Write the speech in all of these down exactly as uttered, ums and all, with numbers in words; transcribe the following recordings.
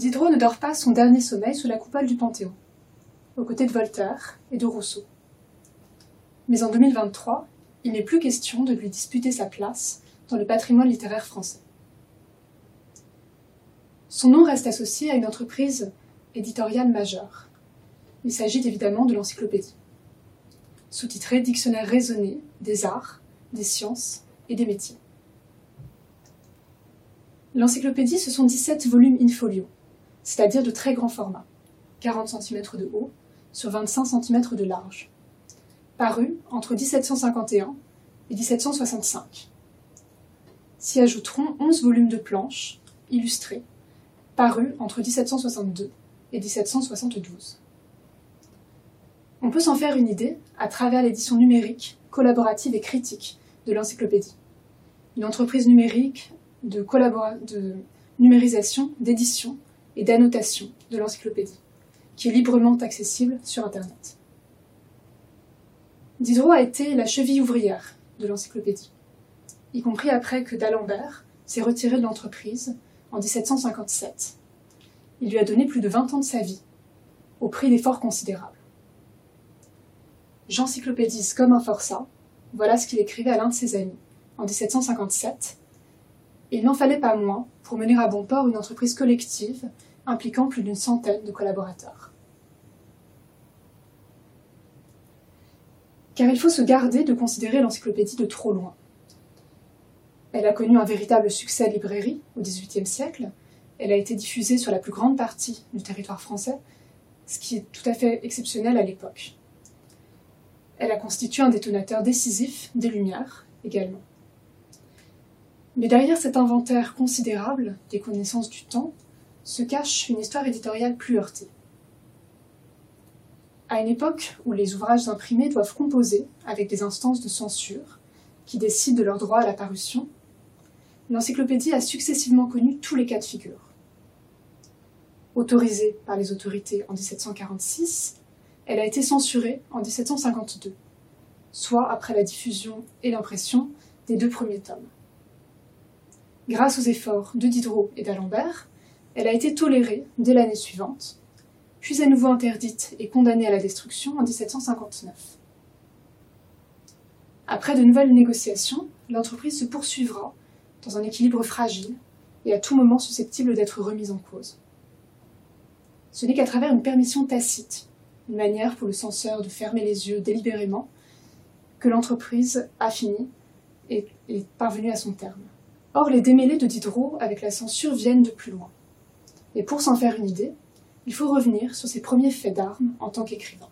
Diderot ne dort pas son dernier sommeil sous la coupole du Panthéon, aux côtés de Voltaire et de Rousseau. Mais en deux mille vingt-trois, il n'est plus question de lui disputer sa place dans le patrimoine littéraire français. Son nom reste associé à une entreprise éditoriale majeure. Il s'agit évidemment de l'Encyclopédie, sous-titrée Dictionnaire raisonné des arts, des sciences et des métiers. L'Encyclopédie, ce sont dix-sept volumes in-folio, c'est-à-dire de très grand format, quarante centimètres de haut sur vingt-cinq centimètres de large, parus entre dix-sept cent cinquante et un et dix-sept cent soixante-cinq. S'y ajouteront onze volumes de planches, illustrés, parus entre dix-sept cent soixante-deux et dix-sept cent soixante-douze. On peut s'en faire une idée à travers l'édition numérique, collaborative et critique de l'Encyclopédie, une entreprise numérique de, collabora- de numérisation, d'édition et d'annotation de l'Encyclopédie, qui est librement accessible sur Internet. Diderot a été la cheville ouvrière de l'Encyclopédie, y compris après que d'Alembert s'est retiré de l'entreprise en dix-sept cent cinquante-sept. Il lui a donné plus de vingt ans de sa vie, au prix d'efforts considérables. J'encyclopédise comme un forçat, voilà ce qu'il écrivait à l'un de ses amis en dix-sept cent cinquante-sept, et il n'en fallait pas moins pour mener à bon port une entreprise collective impliquant plus d'une centaine de collaborateurs. Car il faut se garder de considérer l'encyclopédie de trop loin. Elle a connu un véritable succès de librairie au dix-huitième siècle, elle a été diffusée sur la plus grande partie du territoire français, ce qui est tout à fait exceptionnel à l'époque. Elle a constitué un détonateur décisif des Lumières également. Mais derrière cet inventaire considérable des connaissances du temps se cache une histoire éditoriale plus heurtée. À une époque où les ouvrages imprimés doivent composer avec des instances de censure qui décident de leur droit à la parution, l'encyclopédie a successivement connu tous les cas de figure. Autorisée par les autorités en dix-sept cent quarante-six, elle a été censurée en dix-sept cent cinquante-deux, soit après la diffusion et l'impression des deux premiers tomes. Grâce aux efforts de Diderot et d'Alembert, elle a été tolérée dès l'année suivante, puis à nouveau interdite et condamnée à la destruction en dix-sept cent cinquante-neuf. Après de nouvelles négociations, l'entreprise se poursuivra dans un équilibre fragile et à tout moment susceptible d'être remise en cause. Ce n'est qu'à travers une permission tacite, une manière pour le censeur de fermer les yeux délibérément, que l'entreprise a fini et est parvenue à son terme. Or, les démêlés de Diderot avec la censure viennent de plus loin. Et pour s'en faire une idée, il faut revenir sur ses premiers faits d'armes en tant qu'écrivain.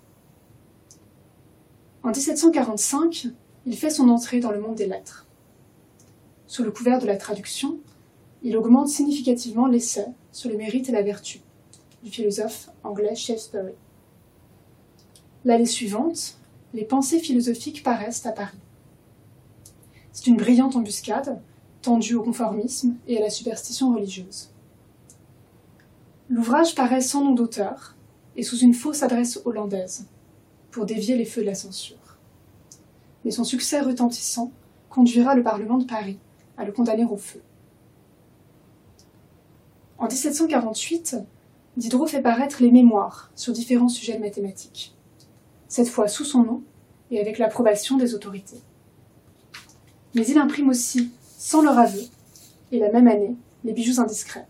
En dix-sept cent quarante-cinq, il fait son entrée dans le monde des lettres. Sous le couvert de la traduction, il augmente significativement l'essai sur le mérite et la vertu du philosophe anglais Shaftesbury. L'année suivante, les pensées philosophiques paraissent à Paris. C'est une brillante embuscade, tendue au conformisme et à la superstition religieuse. L'ouvrage paraît sans nom d'auteur et sous une fausse adresse hollandaise, pour dévier les feux de la censure. Mais son succès retentissant conduira le Parlement de Paris à le condamner au feu. En dix-sept cent quarante-huit, Diderot fait paraître les mémoires sur différents sujets de mathématiques, cette fois sous son nom et avec l'approbation des autorités. Mais il imprime aussi, sans leur aveu, et la même année, les bijoux indiscrets.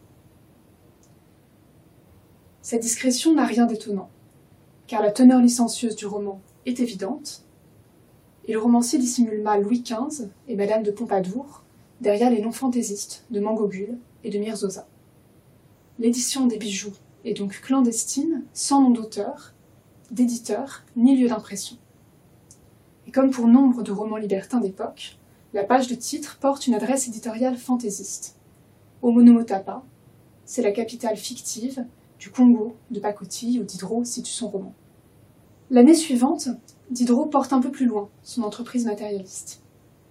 Cette discrétion n'a rien d'étonnant, car la teneur licencieuse du roman est évidente, et le romancier dissimule mal Louis quinze et Madame de Pompadour derrière les noms fantaisistes de Mangogul et de Mirzoza. L'édition des bijoux est donc clandestine, sans nom d'auteur, d'éditeur, ni lieu d'impression. Et comme pour nombre de romans libertins d'époque, la page de titre porte une adresse éditoriale fantaisiste. Au Monomotapa, c'est la capitale fictive du Congo de pacotille où Diderot situe son roman. L'année suivante, Diderot porte un peu plus loin son entreprise matérialiste.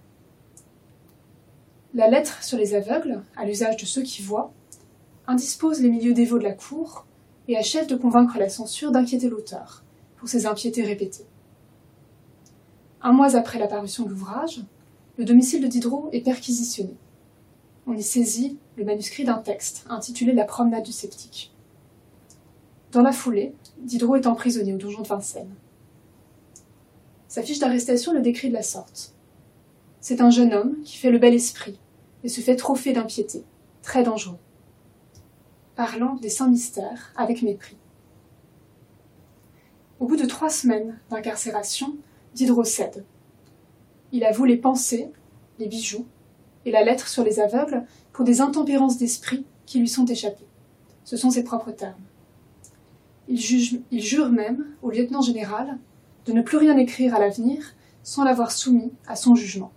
La lettre sur les aveugles, à l'usage de ceux qui voient, indispose les milieux dévots de la cour et achève de convaincre la censure d'inquiéter l'auteur pour ses impiétés répétées. Un mois après la parution de l'ouvrage, le domicile de Diderot est perquisitionné. On y saisit le manuscrit d'un texte intitulé « La promenade du sceptique ». Dans la foulée, Diderot est emprisonné au donjon de Vincennes. Sa fiche d'arrestation le décrit de la sorte. C'est un jeune homme qui fait le bel esprit et se fait trophée d'impiété, très dangereux, parlant des saints mystères avec mépris. Au bout de trois semaines d'incarcération, Diderot cède. Il avoue les pensées, les bijoux et la lettre sur les aveugles pour des intempérances d'esprit qui lui sont échappées. Ce sont ses propres termes. Il, juge, il jure même au lieutenant général de ne plus rien écrire à l'avenir sans l'avoir soumis à son jugement.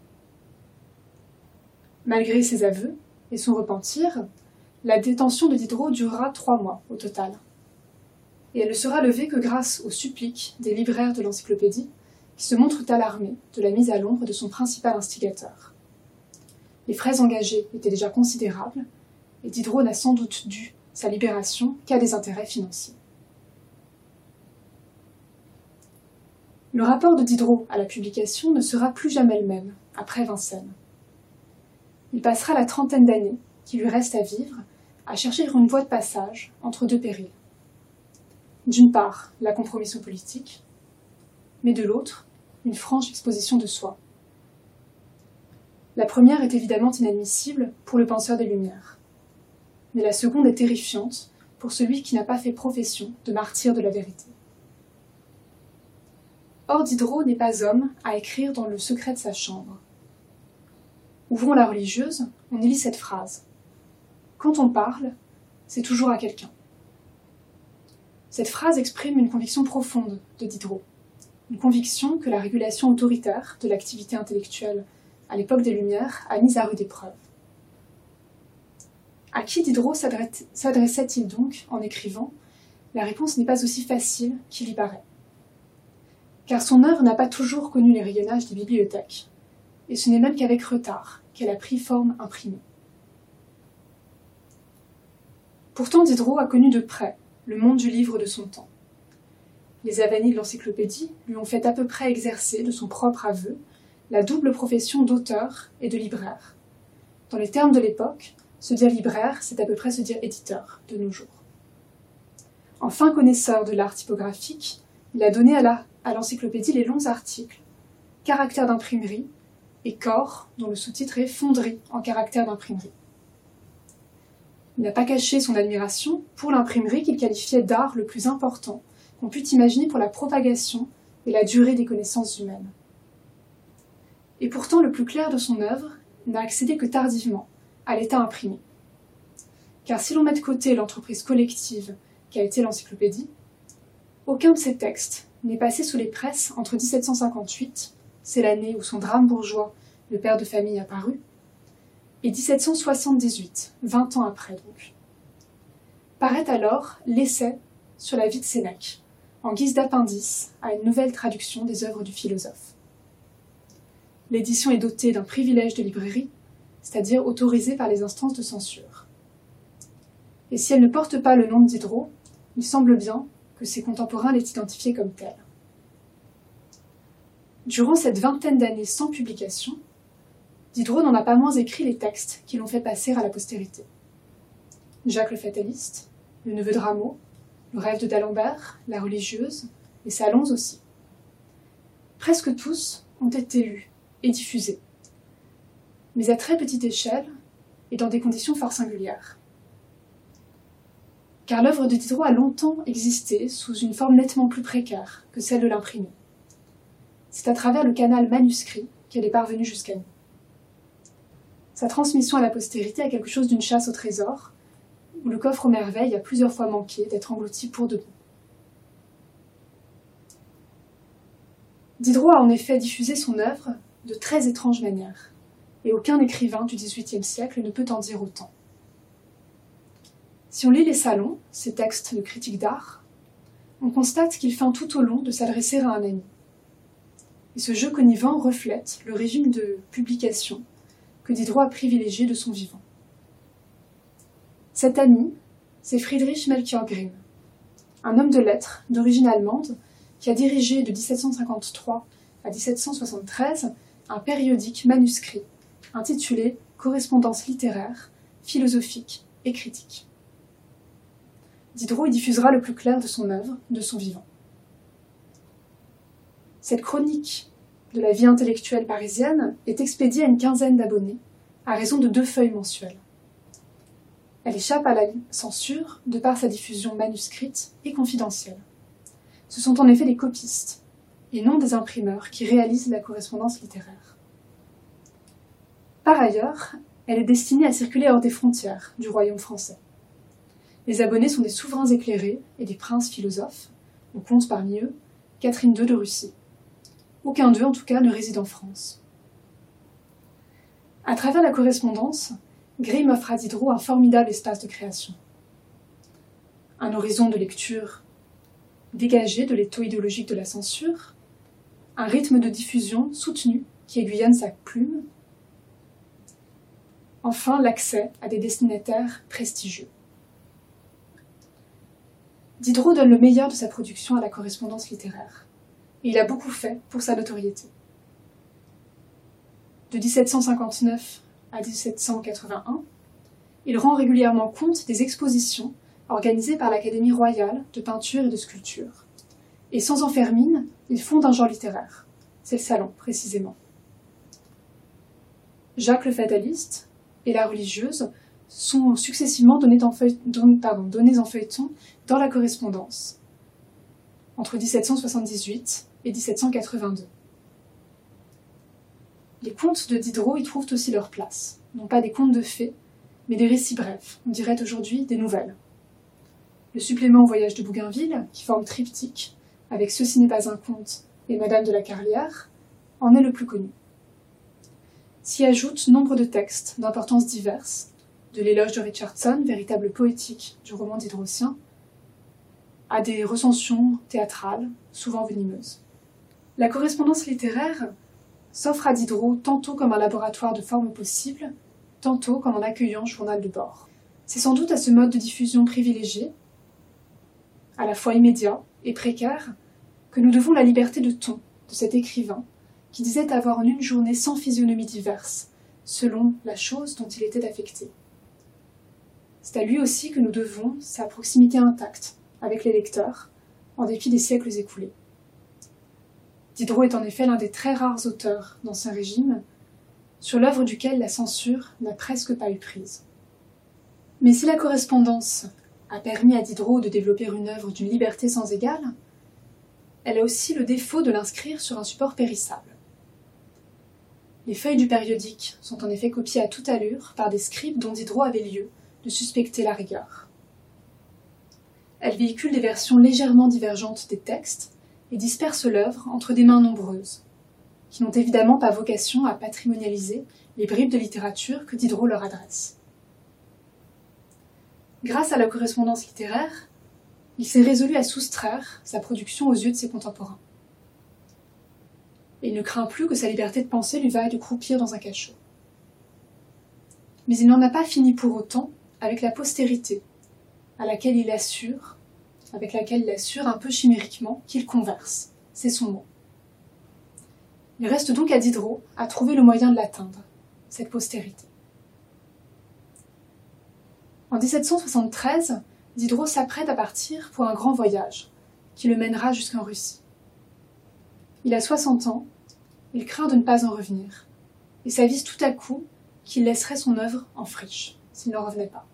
Malgré ses aveux et son repentir, la détention de Diderot durera trois mois au total. Et elle ne sera levée que grâce aux suppliques des libraires de l'encyclopédie qui se montrent alarmés de la mise à l'ombre de son principal instigateur. Les frais engagés étaient déjà considérables et Diderot n'a sans doute dû sa libération qu'à des intérêts financiers. Le rapport de Diderot à la publication ne sera plus jamais le même après Vincennes. Il passera la trentaine d'années qui lui restent à vivre à chercher une voie de passage entre deux périls. D'une part, la compromission politique, mais de l'autre, une franche exposition de soi. La première est évidemment inadmissible pour le penseur des Lumières, mais la seconde est terrifiante pour celui qui n'a pas fait profession de martyr de la vérité. Or Diderot n'est pas homme à écrire dans le secret de sa chambre. Ouvrons la religieuse, on y lit cette phrase. Quand on parle, c'est toujours à quelqu'un. Cette phrase exprime une conviction profonde de Diderot, une conviction que la régulation autoritaire de l'activité intellectuelle à l'époque des Lumières a mise à rude épreuve. À qui Diderot s'adressait-il donc en écrivant ? La réponse n'est pas aussi facile qu'il y paraît. Car son œuvre n'a pas toujours connu les rayonnages des bibliothèques, et ce n'est même qu'avec retard qu'elle a pris forme imprimée. Pourtant Diderot a connu de près le monde du livre de son temps. Les avanies de l'encyclopédie lui ont fait à peu près exercer, de son propre aveu, la double profession d'auteur et de libraire. Dans les termes de l'époque, se dire libraire, c'est à peu près se dire éditeur de nos jours. En fin connaisseur de l'art typographique, il a donné à, la, à l'encyclopédie les longs articles, caractères d'imprimerie, et corps, dont le sous-titre est fonderie en caractères d'imprimerie. Il n'a pas caché son admiration pour l'imprimerie qu'il qualifiait d'art le plus important qu'on pût imaginer pour la propagation et la durée des connaissances humaines. Et pourtant, le plus clair de son œuvre n'a accédé que tardivement à l'état imprimé. Car si l'on met de côté l'entreprise collective qu'a été l'encyclopédie, aucun de ses textes n'est passé sous les presses entre dix-sept cent cinquante-huit, c'est l'année où son drame bourgeois, le père de famille, apparut, et dix-sept cent soixante-dix-huit, vingt ans après donc. Paraît alors l'essai sur la vie de Sénèque, en guise d'appendice à une nouvelle traduction des œuvres du philosophe. L'édition est dotée d'un privilège de librairie, c'est-à-dire autorisée par les instances de censure. Et si elle ne porte pas le nom de Diderot, il semble bien que ses contemporains l'aient identifié comme tel. Durant cette vingtaine d'années sans publication, Diderot n'en a pas moins écrit les textes qui l'ont fait passer à la postérité. Jacques le Fataliste, le neveu de Rameau, le rêve de d'Alembert, la religieuse, les salons aussi. Presque tous ont été lus et diffusés, mais à très petite échelle et dans des conditions fort singulières. Car l'œuvre de Diderot a longtemps existé sous une forme nettement plus précaire que celle de l'imprimé. C'est à travers le canal manuscrit qu'elle est parvenue jusqu'à nous. Sa transmission à la postérité a quelque chose d'une chasse au trésor, où le coffre aux merveilles a plusieurs fois manqué d'être englouti pour de bon. Diderot a en effet diffusé son œuvre de très étranges manières, et aucun écrivain du dix-huitième siècle ne peut en dire autant. Si on lit les salons, ces textes de critique d'art, on constate qu'il feint tout au long de s'adresser à un ami. Et ce jeu connivant reflète le régime de publication que Diderot a privilégié de son vivant. Cet ami, c'est Friedrich Melchior Grimm, un homme de lettres d'origine allemande qui a dirigé de dix-sept cent cinquante-trois à dix-sept cent soixante-treize un périodique manuscrit intitulé « Correspondance littéraire, philosophique et critique ». Diderot y diffusera le plus clair de son œuvre, de son vivant. Cette chronique de la vie intellectuelle parisienne est expédiée à une quinzaine d'abonnés, à raison de deux feuilles mensuelles. Elle échappe à la censure de par sa diffusion manuscrite et confidentielle. Ce sont en effet des copistes, et non des imprimeurs, qui réalisent la correspondance littéraire. Par ailleurs, elle est destinée à circuler hors des frontières du royaume français. Les abonnés sont des souverains éclairés et des princes philosophes, on compte parmi eux Catherine deux de Russie. Aucun d'eux, en tout cas, ne réside en France. À travers la correspondance, Grimm offre à Diderot un formidable espace de création. Un horizon de lecture dégagé de l'étau idéologique de la censure, un rythme de diffusion soutenu qui aiguillonne sa plume, enfin l'accès à des destinataires prestigieux. Diderot donne le meilleur de sa production à la correspondance littéraire, et il a beaucoup fait pour sa notoriété. De dix-sept cent cinquante-neuf à dix-sept cent quatre-vingt-un, il rend régulièrement compte des expositions organisées par l'Académie royale de peinture et de sculpture. Et sans en faire mine, il fonde un genre littéraire. C'est le Salon, précisément. Jacques le Fataliste et la religieuse sont successivement donnés en, feuille... Pardon, donnés en feuilleton dans la correspondance, entre dix-sept cent soixante-dix-huit et dix-sept cent quatre-vingt-deux. Les contes de Diderot y trouvent aussi leur place, non pas des contes de fées, mais des récits brefs, on dirait aujourd'hui des nouvelles. Le supplément au voyage de Bougainville, qui forme triptyque, avec Ceci n'est pas un conte et Madame de la Carlière, en est le plus connu. S'y ajoutent nombre de textes d'importances diverses, de l'éloge de Richardson, véritable poétique du roman diderotien, à des recensions théâtrales, souvent venimeuses. La correspondance littéraire s'offre à Diderot tantôt comme un laboratoire de formes possibles, tantôt comme un accueillant journal de bord. C'est sans doute à ce mode de diffusion privilégié, à la fois immédiat et précaire, que nous devons la liberté de ton de cet écrivain qui disait avoir en une journée cent physionomies diverses, selon la chose dont il était affecté. C'est à lui aussi que nous devons sa proximité intacte avec les lecteurs, en dépit des siècles écoulés. Diderot est en effet l'un des très rares auteurs d'Ancien Régime, sur l'œuvre duquel la censure n'a presque pas eu prise. Mais si la correspondance a permis à Diderot de développer une œuvre d'une liberté sans égale, elle a aussi le défaut de l'inscrire sur un support périssable. Les feuilles du périodique sont en effet copiées à toute allure par des scribes dont Diderot avait lieu de suspecter la rigueur. Elles véhiculent des versions légèrement divergentes des textes et dispersent l'œuvre entre des mains nombreuses, qui n'ont évidemment pas vocation à patrimonialiser les bribes de littérature que Diderot leur adresse. Grâce à la correspondance littéraire, il s'est résolu à soustraire sa production aux yeux de ses contemporains. Et il ne craint plus que sa liberté de penser lui vaille de croupir dans un cachot. Mais il n'en a pas fini pour autant avec la postérité, à laquelle il assure, avec laquelle il assure un peu chimériquement qu'il converse. C'est son mot. Il reste donc à Diderot à trouver le moyen de l'atteindre, cette postérité. En dix-sept cent soixante-treize, Diderot s'apprête à partir pour un grand voyage, qui le mènera jusqu'en Russie. Il a soixante ans, il craint de ne pas en revenir, et s'avise tout à coup qu'il laisserait son œuvre en friche, s'il n'en revenait pas.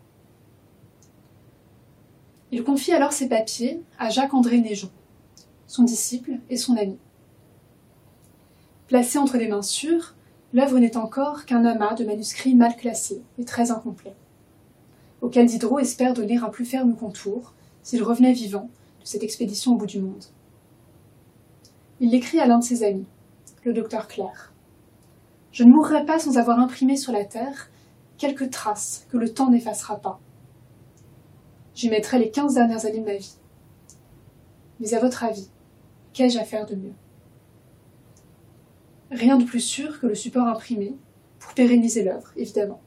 Il confie alors ses papiers à Jacques-André Naigeon, son disciple et son ami. Placée entre des mains sûres, l'œuvre n'est encore qu'un amas de manuscrits mal classés et très incomplets, auquel Diderot espère donner un plus ferme contour s'il revenait vivant de cette expédition au bout du monde. Il l'écrit à l'un de ses amis, le docteur Clerc. « Je ne mourrai pas sans avoir imprimé sur la terre quelques traces que le temps n'effacera pas. J'y mettrai les quinze dernières années de ma vie. Mais à votre avis, qu'ai-je à faire de mieux ? Rien de plus sûr que le support imprimé, pour pérenniser l'œuvre, évidemment.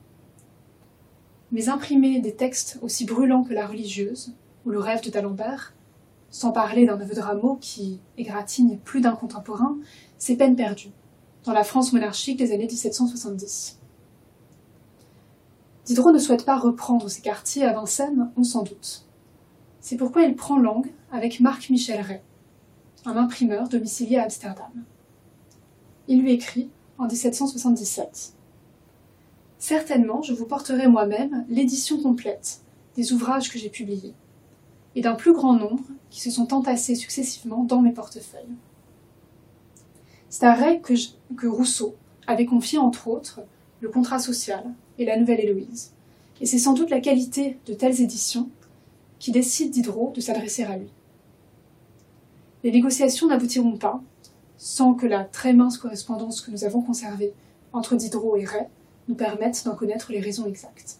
Mais imprimer des textes aussi brûlants que la religieuse, ou le rêve de d'Alembert, sans parler d'un neveu de Rameau qui égratigne plus d'un contemporain, c'est peine perdue, dans la France monarchique des années dix-sept cent soixante-dix. Diderot ne souhaite pas reprendre ses quartiers à Vincennes, on s'en doute. C'est pourquoi il prend langue avec Marc-Michel Rey, un imprimeur domicilié à Amsterdam. Il lui écrit en dix-sept cent soixante-dix-sept. « Certainement, je vous porterai moi-même l'édition complète des ouvrages que j'ai publiés, et d'un plus grand nombre qui se sont entassés successivement dans mes portefeuilles. » C'est à Rey que, je, que Rousseau avait confié entre autres le Contrat social et la Nouvelle Héloïse, et c'est sans doute la qualité de telles éditions qui décide Diderot de s'adresser à lui. Les négociations n'aboutiront pas sans que la très mince correspondance que nous avons conservée entre Diderot et Rey nous permette d'en connaître les raisons exactes.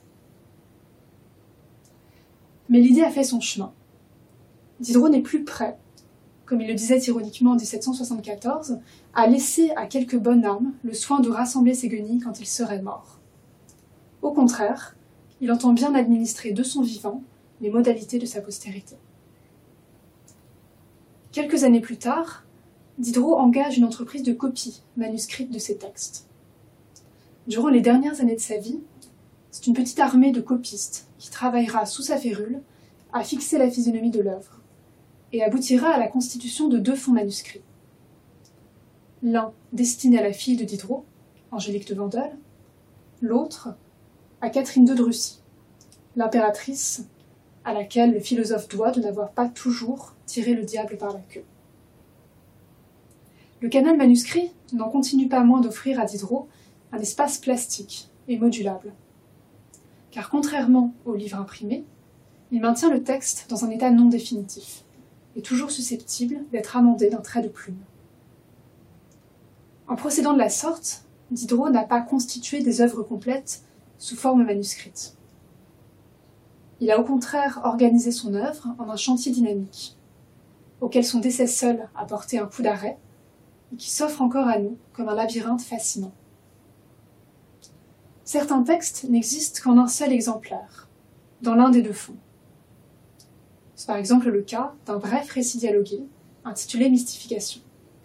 Mais l'idée a fait son chemin. Diderot n'est plus prêt, comme il le disait ironiquement en dix-sept cent soixante-quatorze, à laisser à quelques bonnes âmes le soin de rassembler ses guenilles quand il serait mort. Au contraire, il entend bien administrer de son vivant les modalités de sa postérité. Quelques années plus tard, Diderot engage une entreprise de copie manuscrite de ses textes. Durant les dernières années de sa vie, c'est une petite armée de copistes qui travaillera sous sa férule à fixer la physionomie de l'œuvre et aboutira à la constitution de deux fonds manuscrits. L'un destiné à la fille de Diderot, Angélique de Vondel, l'autre à Catherine deux de Russie, l'impératrice à laquelle le philosophe doit de n'avoir pas toujours tiré le diable par la queue. Le canal manuscrit n'en continue pas moins d'offrir à Diderot un espace plastique et modulable, car contrairement au livre imprimé, il maintient le texte dans un état non définitif et toujours susceptible d'être amendé d'un trait de plume. En procédant de la sorte, Diderot n'a pas constitué des œuvres complètes sous forme manuscrite. Il a au contraire organisé son œuvre en un chantier dynamique, auquel son décès seul a porté un coup d'arrêt, et qui s'offre encore à nous comme un labyrinthe fascinant. Certains textes n'existent qu'en un seul exemplaire, dans l'un des deux fonds. C'est par exemple le cas d'un bref récit dialogué, intitulé Mystification.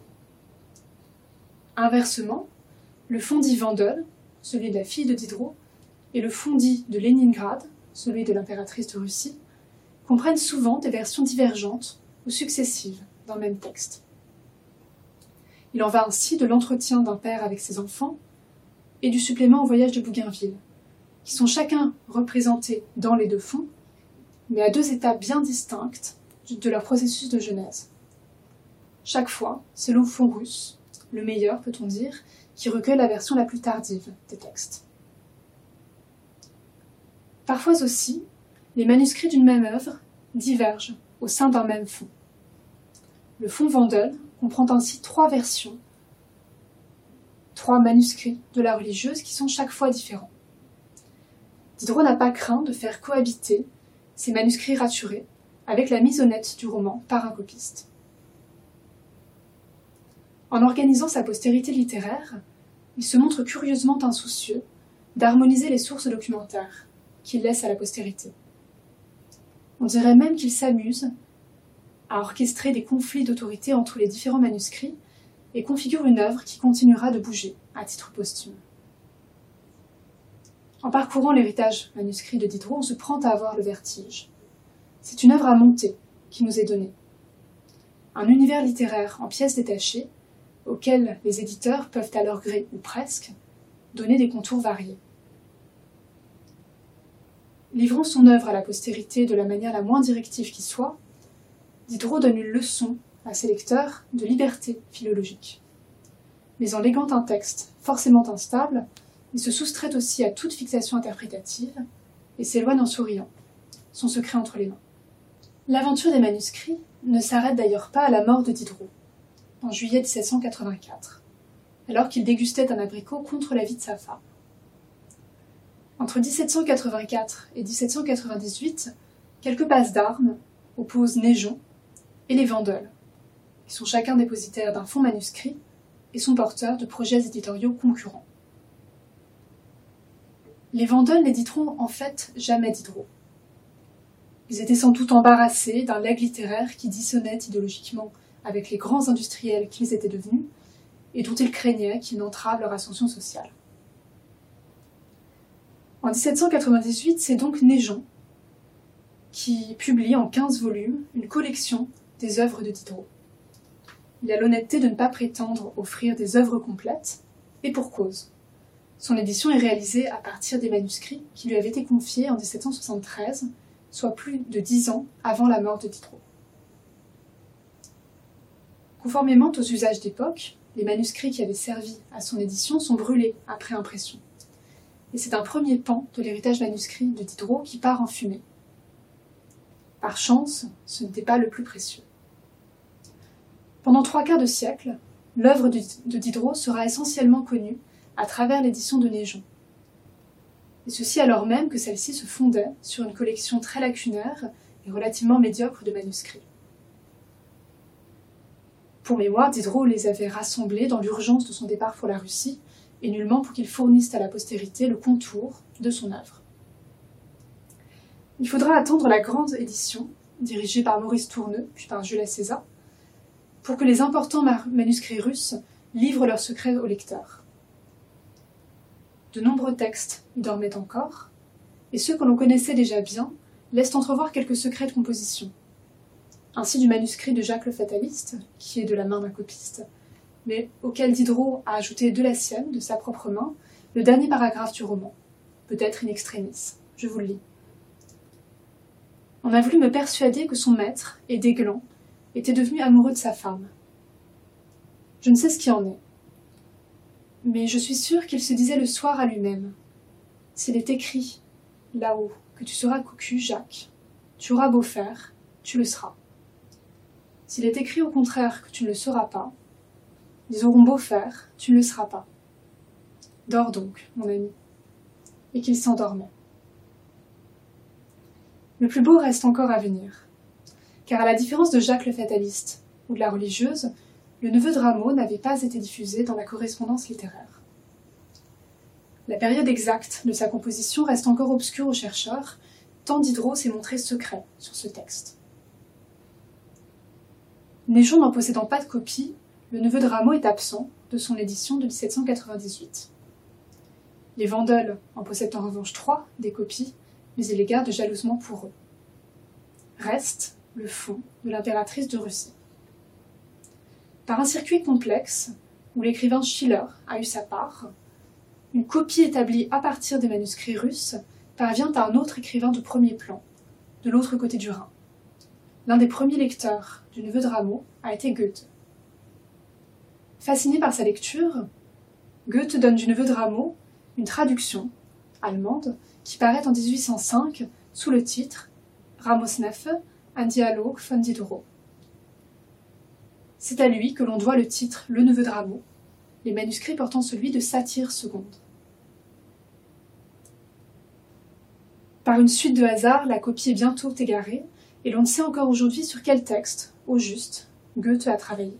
Inversement, le fonds dit Vondel, celui de la fille de Diderot, et le fonds dit de Léningrad, celui de l'impératrice de Russie, comprennent souvent des versions divergentes ou successives d'un même texte. Il en va ainsi de l'entretien d'un père avec ses enfants et du supplément au voyage de Bougainville, qui sont chacun représentés dans les deux fonds, mais à deux étapes bien distinctes de leur processus de genèse. Chaque fois, c'est le fond russe, le meilleur peut-on dire, qui recueille la version la plus tardive des textes. Parfois aussi, les manuscrits d'une même œuvre divergent au sein d'un même fonds. Le fonds Vondel comprend ainsi trois versions, trois manuscrits de la religieuse qui sont chaque fois différents. Diderot n'a pas craint de faire cohabiter ces manuscrits raturés avec la mise au net du roman par un copiste. En organisant sa postérité littéraire, il se montre curieusement insoucieux d'harmoniser les sources documentaires qu'il laisse à la postérité. On dirait même qu'il s'amuse à orchestrer des conflits d'autorité entre les différents manuscrits et configure une œuvre qui continuera de bouger à titre posthume. En parcourant l'héritage manuscrit de Diderot, on se prend à avoir le vertige. C'est une œuvre à monter qui nous est donnée. Un univers littéraire en pièces détachées, auquel les éditeurs peuvent à leur gré, ou presque, donner des contours variés. Livrant son œuvre à la postérité de la manière la moins directive qui soit, Diderot donne une leçon à ses lecteurs de liberté philologique. Mais en léguant un texte forcément instable, il se soustrait aussi à toute fixation interprétative et s'éloigne en souriant, son secret entre les mains. L'aventure des manuscrits ne s'arrête d'ailleurs pas à la mort de Diderot, en juillet dix-sept cent quatre-vingt-quatre, alors qu'il dégustait un abricot contre la vie de sa femme. Entre dix-sept cent quatre-vingt-quatre et dix-sept cent quatre-vingt-dix-huit, quelques passes d'armes opposent Naigeon et les Vondel, qui sont chacun dépositaires d'un fonds manuscrit et sont porteurs de projets éditoriaux concurrents. Les Vondel n'éditeront en fait jamais Diderot. Ils étaient sans doute embarrassés d'un legs littéraire qui dissonnait idéologiquement avec les grands industriels qu'ils étaient devenus et dont ils craignaient qu'il n'entrave leur ascension sociale. En dix-sept cent quatre-vingt-dix-huit, c'est donc Naigeon qui publie en quinze volumes une collection des œuvres de Diderot. Il a l'honnêteté de ne pas prétendre offrir des œuvres complètes, et pour cause. Son édition est réalisée à partir des manuscrits qui lui avaient été confiés en dix-sept cent soixante-treize, soit plus de dix ans avant la mort de Diderot. Conformément aux usages d'époque, les manuscrits qui avaient servi à son édition sont brûlés après impression. Et c'est un premier pan de l'héritage manuscrit de Diderot qui part en fumée. Par chance, ce n'était pas le plus précieux. Pendant trois quarts de siècle, l'œuvre de Diderot sera essentiellement connue à travers l'édition de Naigeon. Et ceci alors même que celle-ci se fondait sur une collection très lacunaire et relativement médiocre de manuscrits. Pour mémoire, Diderot les avait rassemblés dans l'urgence de son départ pour la Russie, et nullement pour qu'ils fournissent à la postérité le contour de son œuvre. Il faudra attendre la grande édition, dirigée par Maurice Tourneux, puis par Jules César, pour que les importants manuscrits russes livrent leurs secrets aux lecteurs. De nombreux textes y dormaient encore, et ceux que l'on connaissait déjà bien laissent entrevoir quelques secrets de composition. Ainsi du manuscrit de Jacques le Fataliste, qui est de la main d'un copiste, mais auquel Diderot a ajouté de la sienne, de sa propre main, le dernier paragraphe du roman, peut-être in extremis. Je vous le lis. On a voulu me persuader que son maître, et d'Aiglon, était devenu amoureux de sa femme. Je ne sais ce qui en est, mais je suis sûre qu'il se disait le soir à lui-même. S'il est écrit, là-haut, que tu seras cocu, Jacques, tu auras beau faire, tu le seras. S'il est écrit au contraire que tu ne le seras pas, ils auront beau faire, tu ne le seras pas. Dors donc, mon ami. Et qu'il s'endormait. Le plus beau reste encore à venir, car à la différence de Jacques le Fataliste ou de la religieuse, le neveu de Rameau n'avait pas été diffusé dans la correspondance littéraire. La période exacte de sa composition reste encore obscure aux chercheurs, tant Diderot s'est montré secret sur ce texte. Naigeon n'en possédant pas de copie, le neveu de Rameau est absent de son édition de dix-sept cent quatre-vingt-dix-huit. Les Vandel en possèdent en revanche trois des copies, mais ils les gardent jalousement pour eux. Reste le fond de l'impératrice de Russie. Par un circuit complexe, où l'écrivain Schiller a eu sa part, une copie établie à partir des manuscrits russes parvient à un autre écrivain de premier plan, de l'autre côté du Rhin. L'un des premiers lecteurs du neveu de Rameau a été Goethe. Fasciné par sa lecture, Goethe donne du neveu de Rameau une traduction allemande qui paraît en dix-huit cent cinq sous le titre Rameaus Neffe, un dialogue von Diderot. C'est à lui que l'on doit le titre Le neveu de Rameau, les manuscrits portant celui de Satire seconde. Par une suite de hasards, la copie est bientôt égarée, et l'on ne sait encore aujourd'hui sur quel texte, au juste, Goethe a travaillé.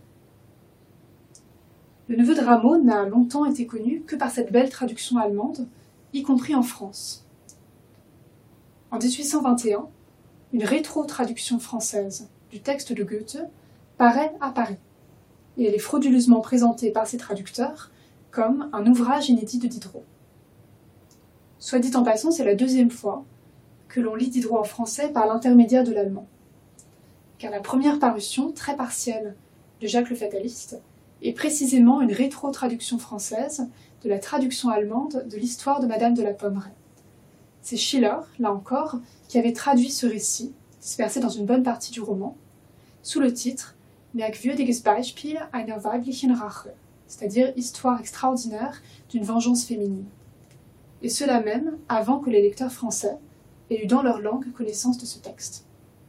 Le neveu de Rameau n'a longtemps été connu que par cette belle traduction allemande, y compris en France. En dix-huit cent vingt et un, une rétro-traduction française du texte de Goethe paraît à Paris, et elle est frauduleusement présentée par ses traducteurs comme un ouvrage inédit de Diderot. Soit dit en passant, c'est la deuxième fois que l'on lit Diderot en français par l'intermédiaire de l'allemand, car la première parution, très partielle, de Jacques le Fataliste est précisément une rétro-traduction française de la traduction allemande de l'histoire de Madame de la Pommeraye. C'est Schiller, là encore, qui avait traduit ce récit, dispersé dans une bonne partie du roman, sous le titre Merkwürdiges Beispiel einer weiblichen Rache, c'est-à-dire Histoire extraordinaire d'une vengeance féminine. Et cela même avant que les lecteurs français aient eu dans leur langue connaissance de ce texte.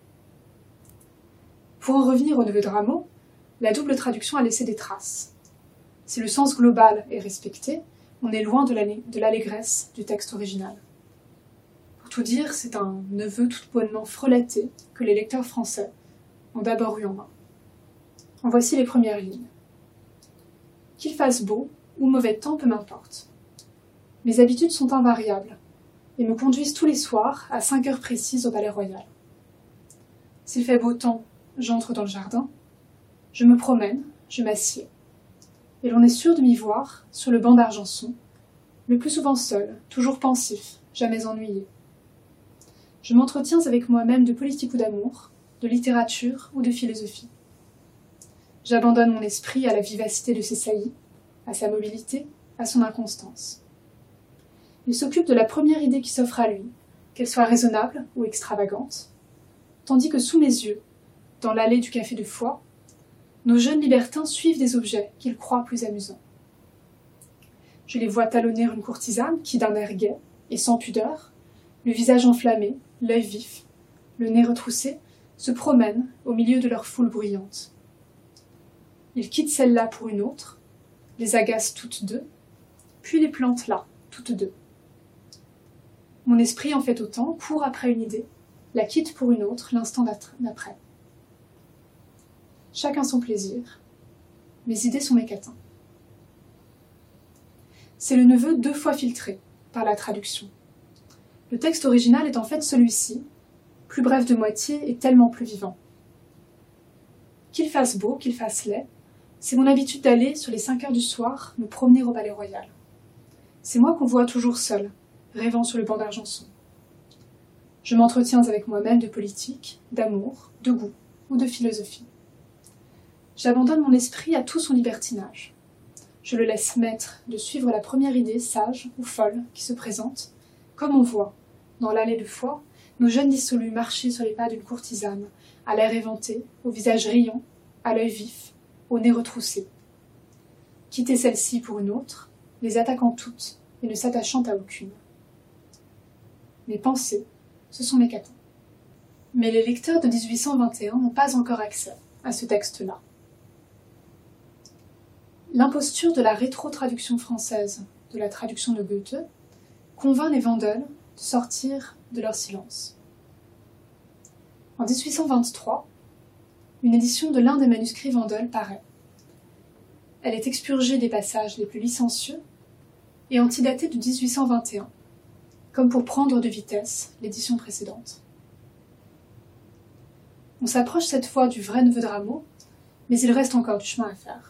Pour en revenir au neveu de Rameau, la double traduction a laissé des traces. Si le sens global est respecté, on est loin de l'allégresse du texte original. Pour tout dire, c'est un neveu tout bonnement frelaté que les lecteurs français ont d'abord eu en main. En voici les premières lignes. Qu'il fasse beau ou mauvais temps, peu m'importe. Mes habitudes sont invariables et me conduisent tous les soirs à cinq heures précises au Palais Royal. S'il fait beau temps, j'entre dans le jardin, je me promène, je m'assieds, et l'on est sûr de m'y voir sur le banc d'Argenson, le plus souvent seul, toujours pensif, jamais ennuyé. Je m'entretiens avec moi-même de politique ou d'amour, de littérature ou de philosophie. J'abandonne mon esprit à la vivacité de ses saillies, à sa mobilité, à son inconstance. Il s'occupe de la première idée qui s'offre à lui, qu'elle soit raisonnable ou extravagante, tandis que sous mes yeux, dans l'allée du café de Foix, nos jeunes libertins suivent des objets qu'ils croient plus amusants. Je les vois talonner une courtisane qui, d'un air gai et sans pudeur, le visage enflammé, l'œil vif, le nez retroussé, se promènent au milieu de leur foule bruyante. Ils quittent celle-là pour une autre, les agacent toutes deux, puis les plantent là, toutes deux. Mon esprit en fait autant, court après une idée, la quitte pour une autre l'instant d'après. Chacun son plaisir, mes idées sont mes catins. C'est le neveu deux fois filtré par la traduction. Le texte original est en fait celui-ci, plus bref de moitié et tellement plus vivant. Qu'il fasse beau, qu'il fasse laid, c'est mon habitude d'aller, sur les cinq heures du soir, me promener au Palais Royal. C'est moi qu'on voit toujours seul, rêvant sur le banc d'Argenson. Je m'entretiens avec moi-même de politique, d'amour, de goût ou de philosophie. J'abandonne mon esprit à tout son libertinage. Je le laisse maître de suivre la première idée sage ou folle qui se présente, comme on voit, dans l'allée de Foix, nos jeunes dissolus marcher sur les pas d'une courtisane, à l'air éventé, au visage riant, à l'œil vif, au nez retroussé. Quitter celle-ci pour une autre, les attaquant toutes et ne s'attachant à aucune. Mes pensées, ce sont mes catins. Mais les lecteurs de dix-huit cent vingt et un n'ont pas encore accès à ce texte-là. L'imposture de la rétro-traduction française de la traduction de Goethe convainc les Wendel de sortir de leur silence. En dix-huit cent vingt-trois, une édition de l'un des manuscrits Wendel paraît. Elle est expurgée des passages les plus licencieux et antidatée de dix-huit cent vingt et un, comme pour prendre de vitesse l'édition précédente. On s'approche cette fois du vrai neveu de Rameau, mais il reste encore du chemin à faire.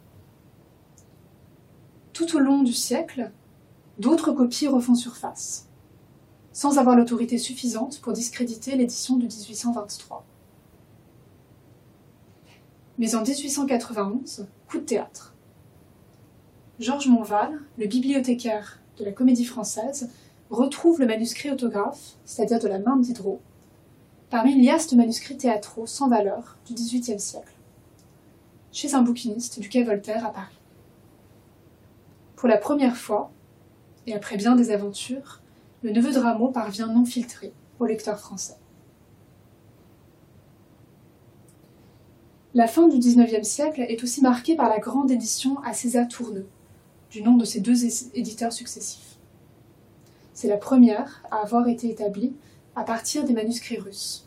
Tout au long du siècle, d'autres copies refont surface, sans avoir l'autorité suffisante pour discréditer l'édition de dix-huit cent vingt-trois. Mais en dix-huit cent quatre-vingt-onze, coup de théâtre. Georges Monval, le bibliothécaire de la Comédie Française, retrouve le manuscrit autographe, c'est-à-dire de la main de Diderot, parmi une liasse de manuscrits théâtraux sans valeur du dix-huitième siècle, chez un bouquiniste du quai Voltaire à Paris. Pour la première fois, et après bien des aventures, le neveu de Rameau parvient non filtré au lecteur français. La fin du dix-neuvième siècle est aussi marquée par la grande édition à César Tourneux, du nom de ses deux éditeurs successifs. C'est la première à avoir été établie à partir des manuscrits russes.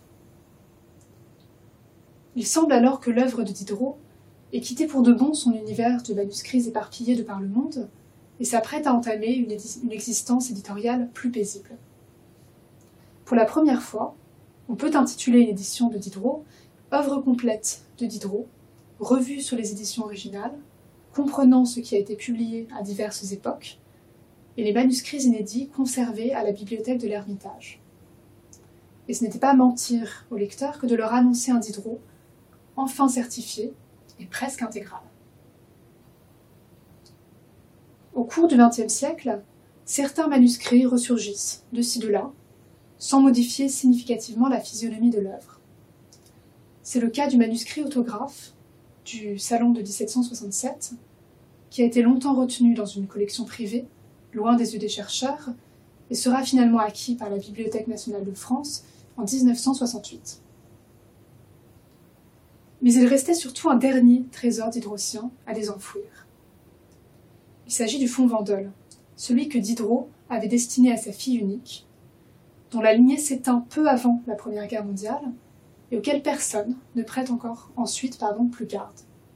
Il semble alors que l'œuvre de Diderot ait quitté pour de bon son univers de manuscrits éparpillés de par le monde et s'apprête à entamer une, une existence éditoriale plus paisible. Pour la première fois, on peut intituler une édition de Diderot « Œuvre complète de Diderot, revue sur les éditions originales, comprenant ce qui a été publié à diverses époques, et les manuscrits inédits conservés à la bibliothèque de l'Ermitage. » Et ce n'était pas mentir aux lecteurs que de leur annoncer un Diderot enfin certifié et presque intégral. Au cours du vingtième siècle, certains manuscrits ressurgissent, de ci de là, sans modifier significativement la physionomie de l'œuvre. C'est le cas du manuscrit autographe du Salon de dix-sept cent soixante-sept, qui a été longtemps retenu dans une collection privée, loin des yeux des chercheurs, et sera finalement acquis par la Bibliothèque nationale de France en dix-neuf cent soixante-huit. Mais il restait surtout un dernier trésor diderotien à désenfouir. Il s'agit du fonds Wendel, celui que Diderot avait destiné à sa fille unique, dont la lignée s'éteint peu avant la Première Guerre mondiale et auquel personne ne prête encore ensuite pardon, plus garde.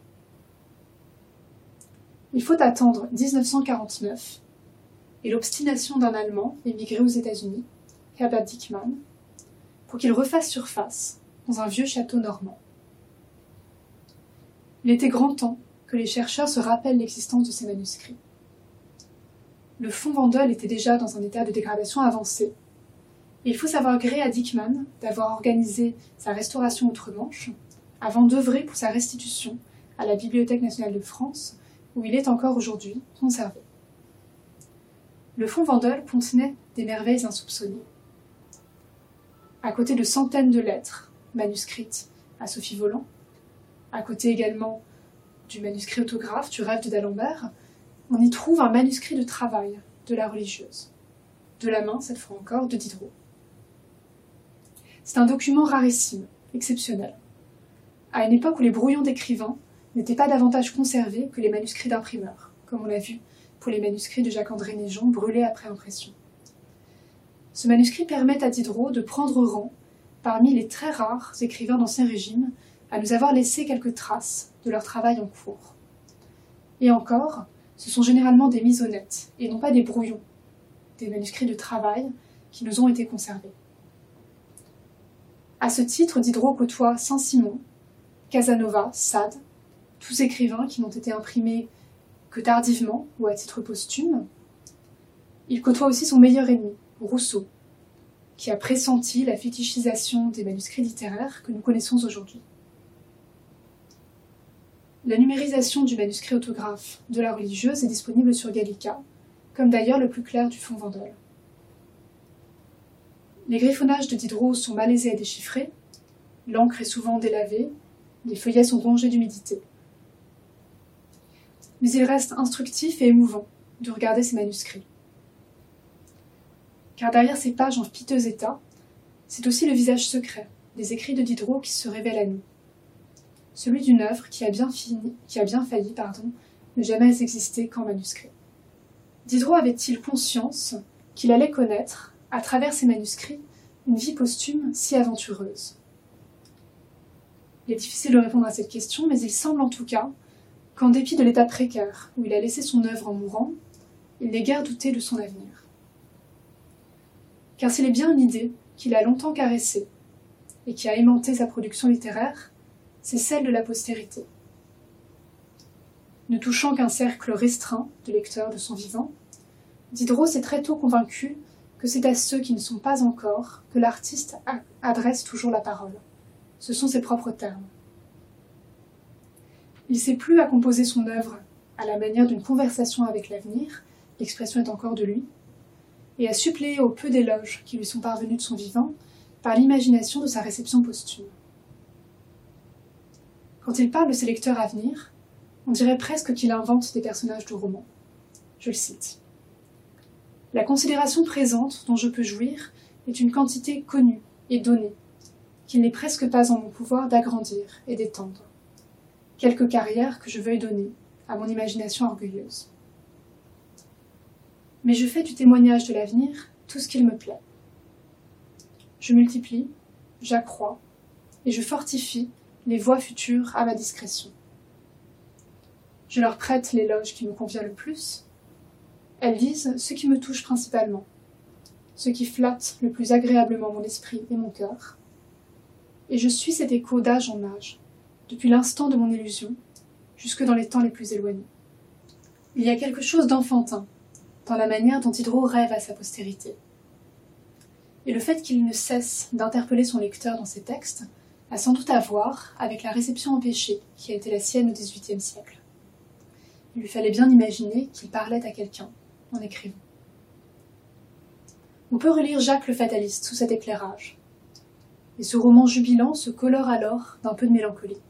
Il faut attendre dix-neuf cent quarante-neuf et l'obstination d'un Allemand émigré aux États-Unis, Herbert Dickmann, pour qu'il refasse surface dans un vieux château normand. Il était grand temps que les chercheurs se rappellent l'existence de ces manuscrits. Le fonds Wendel était déjà dans un état de dégradation avancé, Et il faut savoir gré à Dickmann d'avoir organisé sa restauration outre-Manche avant d'œuvrer pour sa restitution à la Bibliothèque nationale de France, où il est encore aujourd'hui conservé. Le fonds Wandel contenait des merveilles insoupçonnées. À côté de centaines de lettres manuscrites à Sophie Volant, à côté également du manuscrit autographe du rêve de d'Alembert, on y trouve un manuscrit de travail de la religieuse, de la main, cette fois encore, de Diderot. C'est un document rarissime, exceptionnel, à une époque où les brouillons d'écrivains n'étaient pas davantage conservés que les manuscrits d'imprimeurs, comme on l'a vu pour les manuscrits de Jacques-André Naigeon brûlés après impression. Ce manuscrit permet à Diderot de prendre rang parmi les très rares écrivains d'Ancien Régime à nous avoir laissé quelques traces de leur travail en cours. Et encore, ce sont généralement des mises au net, et non pas des brouillons, des manuscrits de travail qui nous ont été conservés. À ce titre, Diderot côtoie Saint-Simon, Casanova, Sade, tous écrivains qui n'ont été imprimés que tardivement ou à titre posthume. Il côtoie aussi son meilleur ennemi, Rousseau, qui a pressenti la fétichisation des manuscrits littéraires que nous connaissons aujourd'hui. La numérisation du manuscrit autographe de la religieuse est disponible sur Gallica, comme d'ailleurs le plus clair du fonds Wandel. Les griffonnages de Diderot sont malaisés à déchiffrer, l'encre est souvent délavée, les feuillets sont rongés d'humidité. Mais il reste instructif et émouvant de regarder ces manuscrits. Car derrière ces pages en piteux état, c'est aussi le visage secret des écrits de Diderot qui se révèle à nous. Celui d'une œuvre qui a bien, fini, qui a bien failli pardon, ne jamais exister qu'en manuscrit. Diderot avait-il conscience qu'il allait connaître, à travers ces manuscrits, une vie posthume si aventureuse? Il est difficile de répondre à cette question, mais il semble en tout cas qu'en dépit de l'état précaire où il a laissé son œuvre en mourant, il n'ait guère douté de son avenir. Car s'il est bien une idée qu'il a longtemps caressée et qui a aimanté sa production littéraire, c'est celle de la postérité. Ne touchant qu'un cercle restreint de lecteurs de son vivant, Diderot s'est très tôt convaincu que c'est à ceux qui ne sont pas encore que l'artiste adresse toujours la parole. Ce sont ses propres termes. Il ne s'est plus à composer son œuvre à la manière d'une conversation avec l'avenir, l'expression est encore de lui, et à suppléer au peu d'éloges qui lui sont parvenus de son vivant par l'imagination de sa réception posthume. Quand il parle de ses lecteurs à venir, on dirait presque qu'il invente des personnages de romans. Je le cite. « La considération présente dont je peux jouir est une quantité connue et donnée, qu'il n'est presque pas en mon pouvoir d'agrandir et d'étendre. Quelque carrière que je veuille donner à mon imagination orgueilleuse. Mais je fais du témoignage de l'avenir tout ce qu'il me plaît. Je multiplie, j'accrois, et je fortifie les voix futures à ma discrétion. Je leur prête l'éloge qui me convient le plus. Elles lisent ce qui me touche principalement, ce qui flatte le plus agréablement mon esprit et mon cœur. Et je suis cet écho d'âge en âge, depuis l'instant de mon illusion, jusque dans les temps les plus éloignés. Il y a quelque chose d'enfantin dans la manière dont Diderot rêve à sa postérité. Et le fait qu'il ne cesse d'interpeller son lecteur dans ses textes a sans doute à voir avec la réception empêchée qui a été la sienne au dix-huitième siècle. Il lui fallait bien imaginer qu'il parlait à quelqu'un en écrivant. On peut relire Jacques le Fataliste sous cet éclairage, et ce roman jubilant se colore alors d'un peu de mélancolie.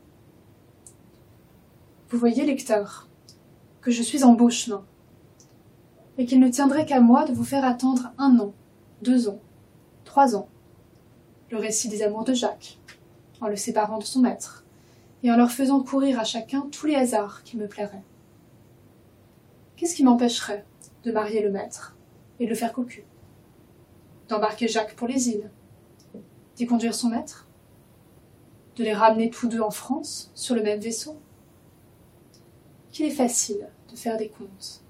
Vous voyez, lecteur, que je suis en beau chemin, et qu'il ne tiendrait qu'à moi de vous faire attendre un an, deux ans, trois ans, le récit des amours de Jacques, en le séparant de son maître, et en leur faisant courir à chacun tous les hasards qu'il me plairait. Qu'est-ce qui m'empêcherait de marier le maître et de le faire cocu, d'embarquer Jacques pour les îles, d'y conduire son maître, de les ramener tous deux en France sur le même vaisseau? Qu'il est facile de faire des comptes.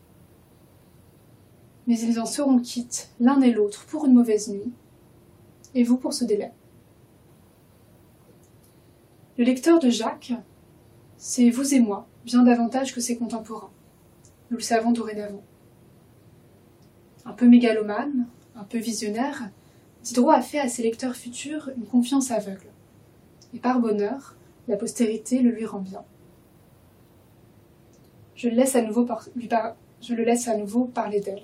Mais ils en seront quittes l'un et l'autre pour une mauvaise nuit, et vous pour ce délai. Le lecteur de Jacques, c'est vous et moi, bien davantage que ses contemporains. Nous le savons dorénavant. Un peu mégalomane, un peu visionnaire, Diderot a fait à ses lecteurs futurs une confiance aveugle. Et par bonheur, la postérité le lui rend bien. Je le laisse à nouveau, par... lui par... Je le laisse à nouveau parler d'elle.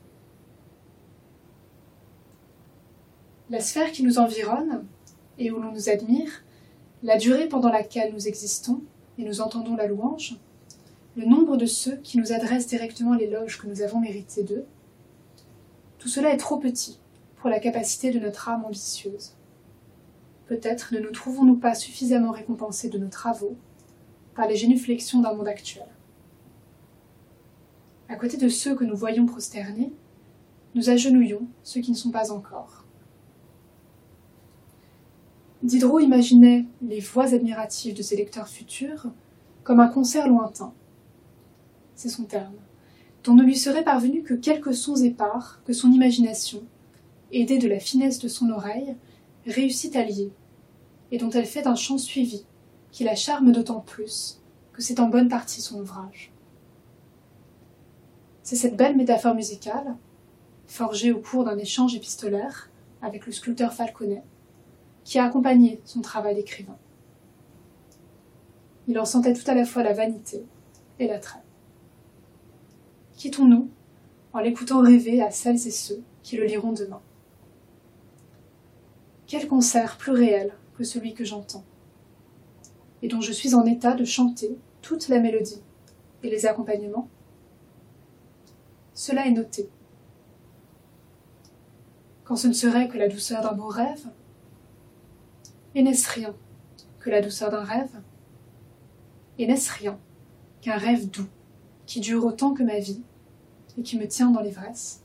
La sphère qui nous environne et où l'on nous admire, la durée pendant laquelle nous existons et nous entendons la louange, le nombre de ceux qui nous adressent directement l'éloge que nous avons mérité d'eux, tout cela est trop petit pour la capacité de notre âme ambitieuse. Peut-être ne nous trouvons-nous pas suffisamment récompensés de nos travaux par les génuflexions d'un monde actuel. À côté de ceux que nous voyons prosternés, nous agenouillons ceux qui ne sont pas encore. Diderot imaginait les voix admiratives de ses lecteurs futurs comme un concert lointain. C'est son terme, dont ne lui serait parvenu que quelques sons épars que son imagination, aidée de la finesse de son oreille, réussit à lier, et dont elle fait un chant suivi, qui la charme d'autant plus que c'est en bonne partie son ouvrage. C'est cette belle métaphore musicale, forgée au cours d'un échange épistolaire avec le sculpteur Falconet, qui a accompagné son travail d'écrivain. Il en sentait tout à la fois la vanité et l'attrait. Quittons-nous en l'écoutant rêver à celles et ceux qui le liront demain. Quel concert plus réel que celui que j'entends, et dont je suis en état de chanter toute la mélodie et les accompagnements? Cela est noté. Quand ce ne serait que la douceur d'un beau rêve, et n'est-ce rien que la douceur d'un rêve? Et n'est-ce rien qu'un rêve doux, qui dure autant que ma vie, et qui me tient dans l'ivresse?